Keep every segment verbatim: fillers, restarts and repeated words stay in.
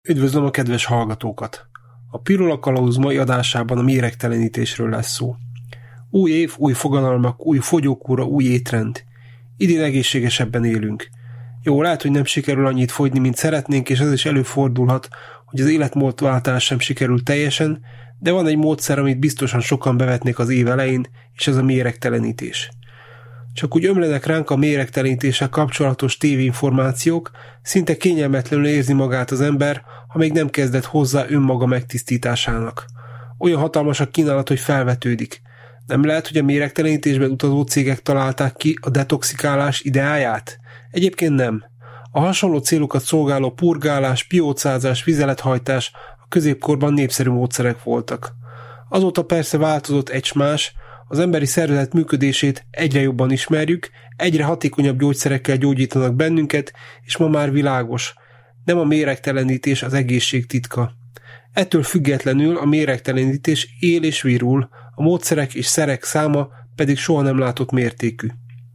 Üdvözlöm a kedves hallgatókat! A Pirula Kalauz mai adásában a méregtelenítésről lesz szó. Új év, új fogadalmak, új fogyókúra, új étrend. Idén egészségesebben élünk. Jó, lehet, hogy nem sikerül annyit fogyni, mint szeretnénk, és az is előfordulhat, hogy az életmódváltás sem sikerül teljesen, de van egy módszer, amit biztosan sokan bevetnék az év elején, és ez a méregtelenítés. Csak úgy ömlenek ránk a méregtelenítéssel kapcsolatos tévéinformációk, szinte kényelmetlenül érzi magát az ember, ha még nem kezdett hozzá önmaga megtisztításának. Olyan hatalmas a kínálat, hogy felvetődik. Nem lehet, hogy a méregtelenítésben utazó cégek találták ki a detoxikálás ideáját? Egyébként nem. A hasonló célokat szolgáló purgálás, piócázás, vizelethajtás a középkorban népszerű módszerek voltak. Azóta persze változott egy-más, az emberi szervezet működését egyre jobban ismerjük, egyre hatékonyabb gyógyszerekkel gyógyítanak bennünket, és ma már világos. Nem a méregtelenítés az egészség titka. Ettől függetlenül a méregtelenítés él és virul, a módszerek és szerek száma pedig soha nem látott mértékű.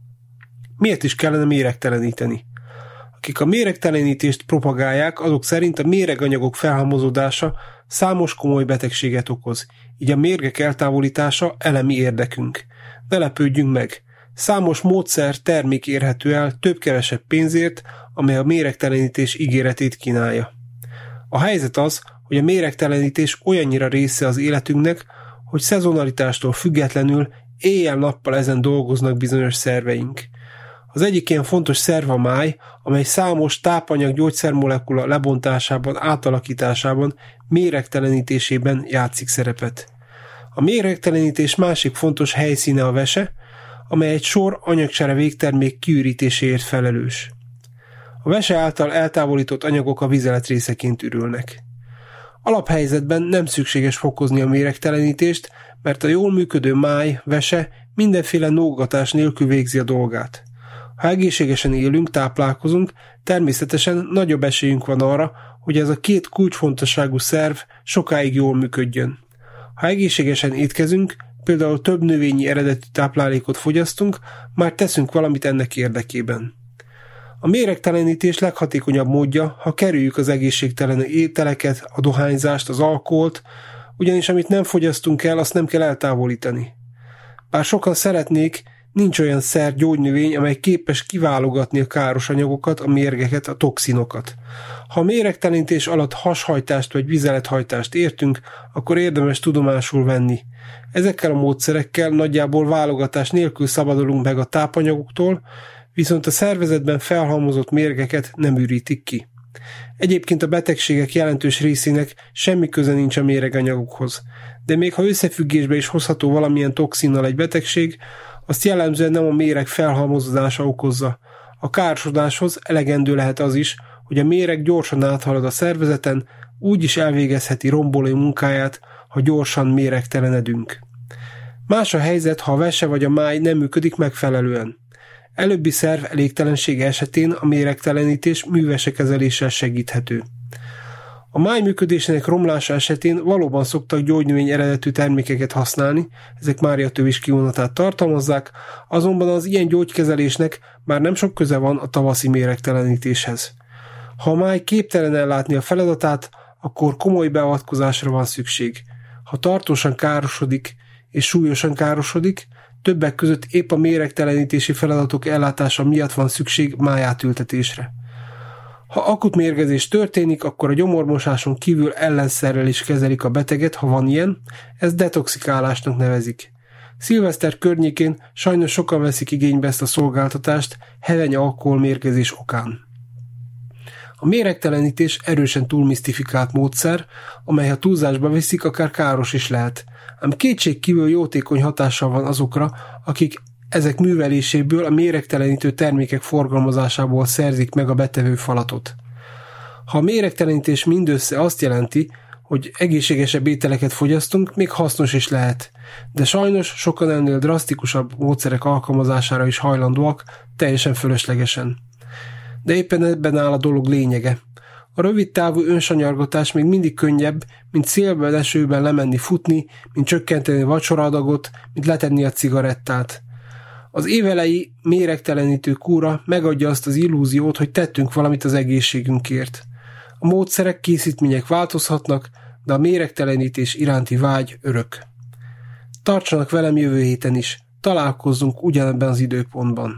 Miért is kellene méregteleníteni? Akik a méregtelenítést propagálják, azok szerint a méreganyagok felhalmozódása számos komoly betegséget okoz, így a mérgek eltávolítása elemi érdekünk. Ne lepődjünk meg! Számos módszer, termék érhető el több-kevesebb pénzért, amely a méregtelenítés ígéretét kínálja. A helyzet az, hogy a méregtelenítés olyannyira része az életünknek, hogy szezonalitástól függetlenül éjjel-nappal ezen dolgoznak bizonyos szerveink. Az egyik ilyen fontos szerv a máj, amely számos tápanyag gyógyszermolekula lebontásában, átalakításában, méregtelenítésében játszik szerepet. A méregtelenítés másik fontos helyszíne a vese, amely egy sor anyagcsere végtermék kiürítéséért felelős. A vese által eltávolított anyagok a vizelet részeként ürülnek. Alaphelyzetben nem szükséges fokozni a méregtelenítést, mert a jól működő máj, vese mindenféle nógatás nélkül végzi a dolgát. Ha egészségesen élünk, táplálkozunk, természetesen nagyobb esélyünk van arra, hogy ez a két kulcsfontosságú szerv sokáig jól működjön. Ha egészségesen étkezünk, például több növényi eredetű táplálékot fogyasztunk, már teszünk valamit ennek érdekében. A méregtelenítés leghatékonyabb módja, ha kerüljük az egészségtelen ételeket, a dohányzást, az alkoholt, ugyanis amit nem fogyasztunk el, azt nem kell eltávolítani. Bár sokan szeretnék, nincs olyan szer, gyógynövény, amely képes kiválogatni a káros anyagokat, a mérgeket, a toxinokat. Ha a méregtelenítés alatt hashajtást vagy vizelethajtást értünk, akkor érdemes tudomásul venni. Ezekkel a módszerekkel nagyjából válogatás nélkül szabadulunk meg a tápanyagoktól, viszont a szervezetben felhalmozott mérgeket nem ürítik ki. Egyébként a betegségek jelentős részének semmi köze nincs a méreganyagokhoz, de még ha összefüggésbe is hozható valamilyen toxinnal egy betegség, azt jellemzően nem a méreg felhalmozódása okozza. A károsodáshoz elegendő lehet az is, hogy a méreg gyorsan áthalad a szervezeten, úgy is elvégezheti romboló munkáját, ha gyorsan méregtelenedünk. Más a helyzet, ha a vese vagy a máj nem működik megfelelően. Előbbi szerv elégtelensége esetén a méregtelenítés művese kezeléssel segíthető. A máj működésének romlása esetén valóban szoktak gyógynövény eredetű termékeket használni, ezek máriatövis kivonatát tartalmazzák, azonban az ilyen gyógykezelésnek már nem sok köze van a tavaszi méregtelenítéshez. Ha a máj képtelen ellátni a feladatát, akkor komoly beavatkozásra van szükség. Ha tartósan károsodik és súlyosan károsodik, többek között épp a méregtelenítési feladatok ellátása miatt van szükség májátültetésre. Ha akut mérgezés történik, akkor a gyomormosáson kívül ellenszerrel is kezelik a beteget, ha van ilyen, ezt detoxikálásnak nevezik. Szilveszter környékén sajnos sokan veszik igénybe ezt a szolgáltatást heveny alkoholmérgezés okán. A méregtelenítés erősen túlmisztifikált módszer, amely ha túlzásba viszik, akár káros is lehet, ám kétségkívül jótékony hatással van azokra, akik ezek műveléséből, a méregtelenítő termékek forgalmazásából szerzik meg a betevő falatot. Ha a méregtelenítés mindössze azt jelenti, hogy egészségesebb ételeket fogyasztunk, még hasznos is lehet, de sajnos sokan ennél drasztikusabb módszerek alkalmazására is hajlandóak, teljesen fölöslegesen. De éppen ebben áll a dolog lényege. A rövid távú önsanyargatás még mindig könnyebb, mint szélben, esőben lemenni futni, mint csökkenteni a vacsoraadagot, mint letenni a cigarettát. Az évelei méregtelenítő kúra megadja azt az illúziót, hogy tettünk valamit az egészségünkért. A módszerek, készítmények változhatnak, de a méregtelenítés iránti vágy örök. Tartsanak velem jövő héten is, találkozzunk ugyanebben az időpontban.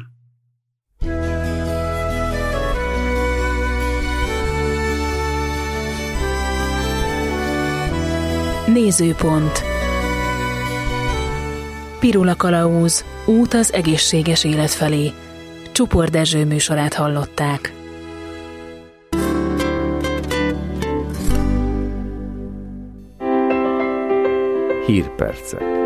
Nézőpont. Pirula Kalauz, út az egészséges élet felé. Csupor Dezső műsorát hallották. Hírpercek.